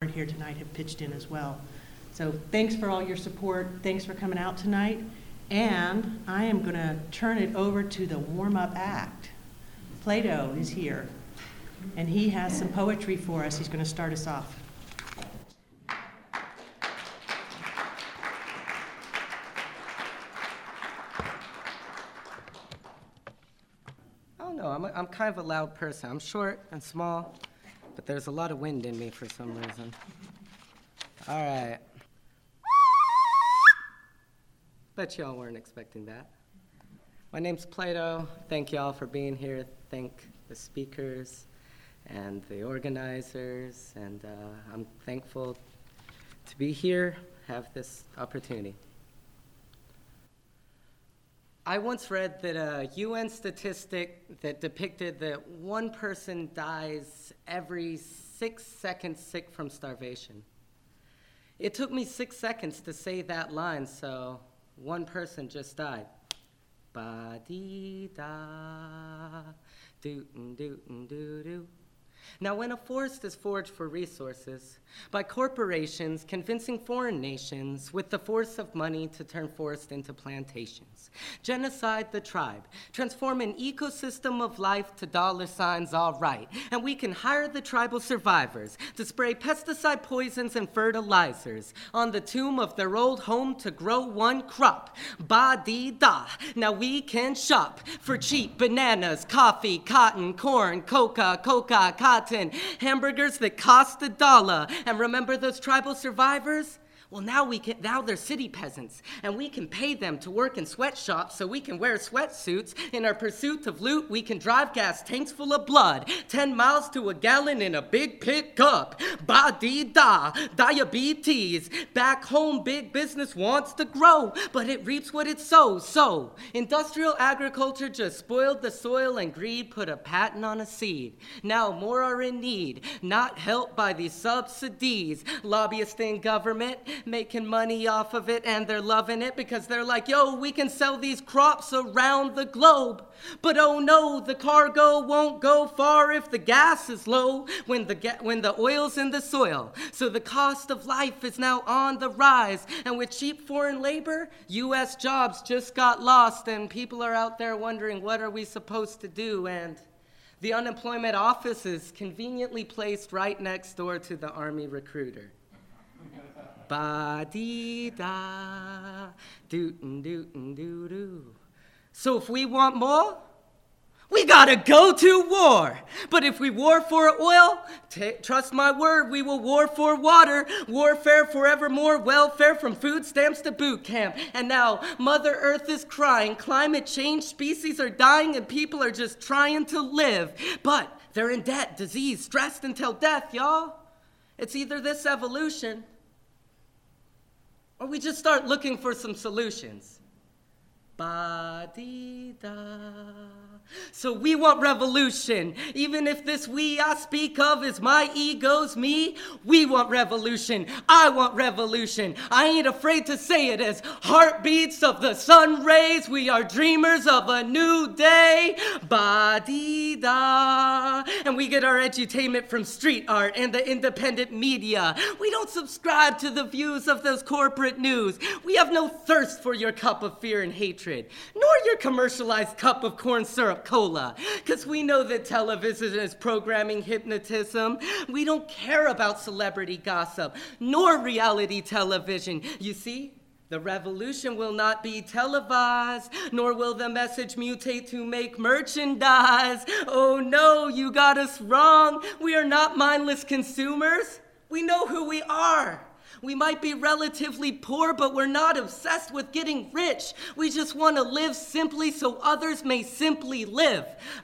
aren't here tonight have pitched in as well. So thanks for all your support. Thanks for coming out tonight. And I am going to turn it over to the warm-up act. Plato is here, and he has some poetry for us. He's going to start us off. I don't know, I'm kind of a loud person. I'm short and small, but there's a lot of wind in me for some reason. All right. Bet y'all weren't expecting that. My name's Plato. Thank y'all for being here. Thank the speakers and the organizers, and I'm thankful to be here, have this opportunity. I once read that a UN statistic that depicted that one person dies every 6 seconds sick from starvation. It took me 6 seconds to say that line, so one person just died. Ba-dee-da, doo-doo-doo-doo. Now, when a forest is foraged for resources by corporations convincing foreign nations with the force of money to turn forest into plantations, genocide the tribe, transform an ecosystem of life to dollar signs, all right, and we can hire the tribal survivors to spray pesticide poisons and fertilizers on the tomb of their old home to grow one crop. Ba-dee-da. Now we can shop for cheap bananas, coffee, cotton, corn, coca, cotton, hamburgers that cost $1. And remember those tribal survivors? Well, now they're city peasants, and we can pay them to work in sweatshops so we can wear sweatsuits. In our pursuit of loot, we can drive gas tanks full of blood, 10 miles to a gallon in a big pickup. Ba-dee-da, diabetes. Back home, big business wants to grow, but it reaps what it sows. So, industrial agriculture just spoiled the soil, and greed put a patent on a seed. Now more are in need, not helped by these subsidies. Lobbyists in government making money off of it, and they're loving it because they're like, yo, we can sell these crops around the globe. But oh no, the cargo won't go far if the gas is low when the oil's in the soil. So the cost of life is now on the rise, and with cheap foreign labor, U.S. jobs just got lost, and people are out there wondering, what are we supposed to do? And the unemployment office is conveniently placed right next door to the Army recruiter. Ba-dee-da, doo-doo-doo-doo. So if we want more, we gotta go to war. But if we war for oil, trust my word, we will war for water. Warfare forevermore, welfare from food stamps to boot camp. And now Mother Earth is crying, climate change, species are dying, and people are just trying to live. But they're in debt, disease, stressed until death, y'all. It's either this evolution, or we just start looking for some solutions. Ba-dee-da. So we want revolution. Even if this we I speak of is my ego's me, we want revolution. I want revolution. I ain't afraid to say it as heartbeats of the sun rays. We are dreamers of a new day. Ba-dee-da. And we get our edutainment from street art and the independent media. We don't subscribe to the views of those corporate news. We have no thirst for your cup of fear and hatred, nor your commercialized cup of corn syrup cola, because we know that television is programming hypnotism. We don't care about celebrity gossip, nor reality television. You see, the revolution will not be televised, nor will the message mutate to make merchandise. Oh no, you got us wrong. We are not mindless consumers. We know who we are. We might be relatively poor, but we're not obsessed with getting rich. We just want to live simply so others may simply live.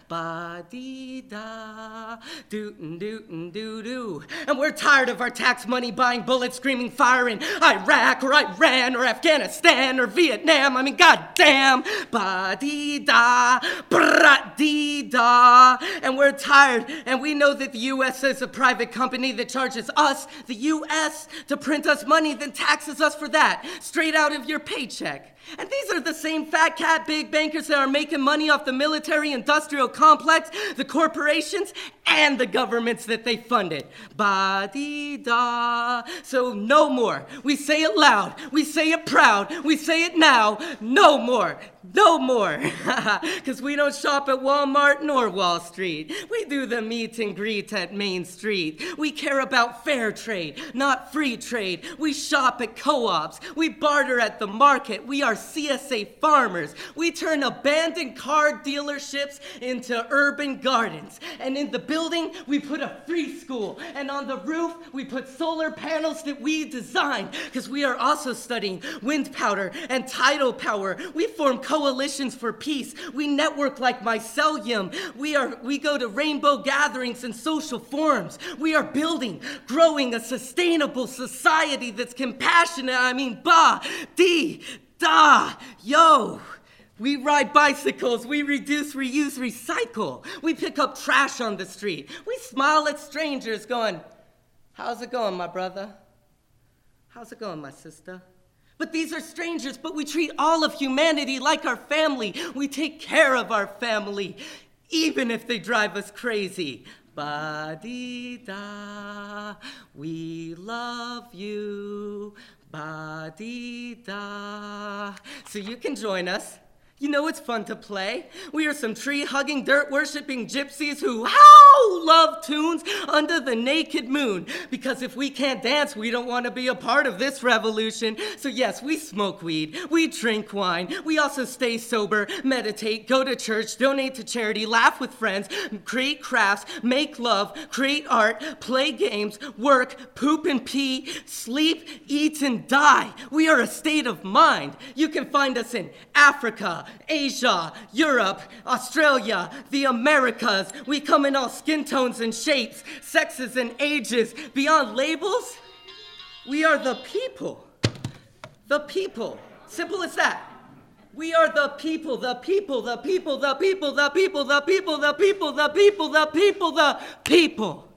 Ba-dee-da, doo-doo-doo-doo. And we're tired of our tax money buying bullets, screaming fire in Iraq or Iran or Afghanistan or Vietnam. I mean, goddamn. Ba-dee-da, bra-dee-da. And we're tired, and we know that the U.S. is a private company that charges us, the U.S., to print us money, then taxes us for that, straight out of your paycheck. And these are the same fat cat big bankers that are making money off the military-industrial complex, the corporations, and the governments that they funded. Ba-dee-da. So no more. We say it loud. We say it proud. We say it now. No more. No more. Because we don't shop at Walmart nor Wall Street. We do the meet and greet at Main Street. We care about fair trade, not free trade. We shop at co-ops. We barter at the market. We are CSA farmers. We turn abandoned car dealerships into urban gardens. And in the building, we put a free school. And on the roof, we put solar panels that we designed. Because we are also studying wind power and tidal power. We form coalitions for peace. We network like mycelium. We go to rainbow gatherings and social forums. We are building, growing a sustainable society that's compassionate. Yo. We ride bicycles, we reduce, reuse, recycle. We pick up trash on the street. We smile at strangers going, "How's it going, my brother? How's it going, my sister?" But these are strangers, but we treat all of humanity like our family. We take care of our family, even if they drive us crazy. Ba-dee-da, we love you. Ba-dee-da. So you can join us. You know it's fun to play. We are some tree-hugging, dirt-worshipping gypsies who love tunes under the naked moon. Because if we can't dance, we don't want to be a part of this revolution. So yes, we smoke weed, we drink wine, we also stay sober, meditate, go to church, donate to charity, laugh with friends, create crafts, make love, create art, play games, work, poop and pee, sleep, eat, and die. We are a state of mind. You can find us in Africa, Asia, Europe, Australia, the Americas. We come in all skin tones and shapes, sexes and ages. Beyond labels, we are the people. The people. Simple as that. We are the people, the people, the people, the people, the people, the people, the people, the people, the people, the people.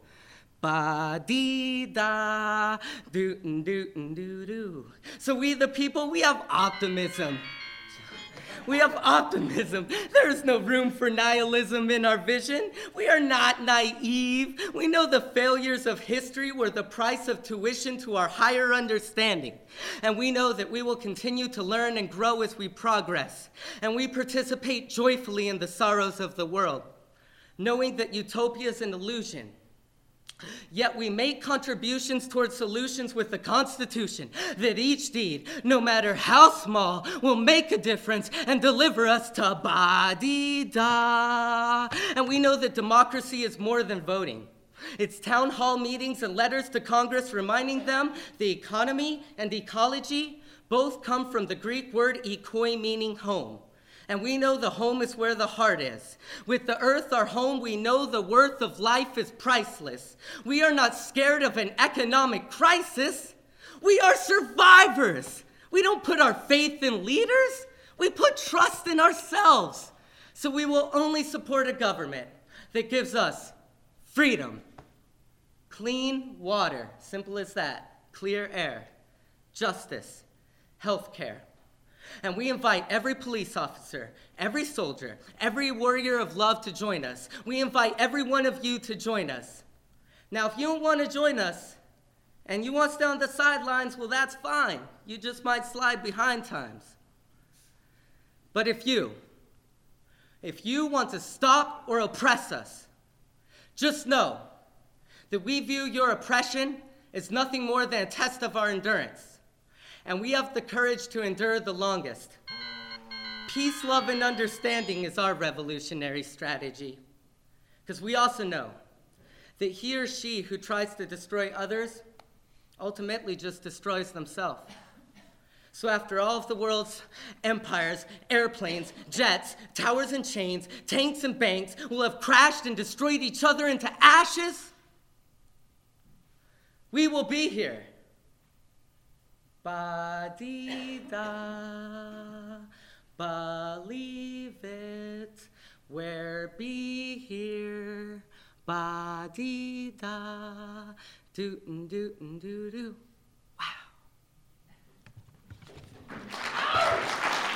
Ba-dee-da, doo-doo-doo-doo. So we the people, we have optimism. We have optimism. There is no room for nihilism in our vision. We are not naive. We know the failures of history were the price of tuition to our higher understanding. And we know that we will continue to learn and grow as we progress. And we participate joyfully in the sorrows of the world, knowing that utopia is an illusion. Yet we make contributions towards solutions with the Constitution, that each deed, no matter how small, will make a difference and deliver us to ba-dee-da. And we know that democracy is more than voting. It's town hall meetings and letters to Congress reminding them the economy and ecology both come from the Greek word ekoi, meaning home. And we know the home is where the heart is. With the earth, our home, we know the worth of life is priceless. We are not scared of an economic crisis. We are survivors. We don't put our faith in leaders. We put trust in ourselves. So we will only support a government that gives us freedom, clean water, simple as that, clear air, justice, health care. And we invite every police officer, every soldier, every warrior of love to join us. We invite every one of you to join us. Now, if you don't want to join us, and you want to stay on the sidelines, well, that's fine. You just might slide behind times. But if you want to stop or oppress us, just know that we view your oppression as nothing more than a test of our endurance. And we have the courage to endure the longest. Peace, love, and understanding is our revolutionary strategy. Because we also know that he or she who tries to destroy others ultimately just destroys themselves. So after all of the world's empires, airplanes, jets, towers and chains, tanks and banks will have crashed and destroyed each other into ashes, we will be here. Ba-dee-da, believe it, we're be here. Ba-dee-da, doo-doo-doo-doo-doo. Wow.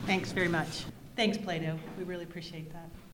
Thanks very much. Thanks, Plato. We really appreciate that.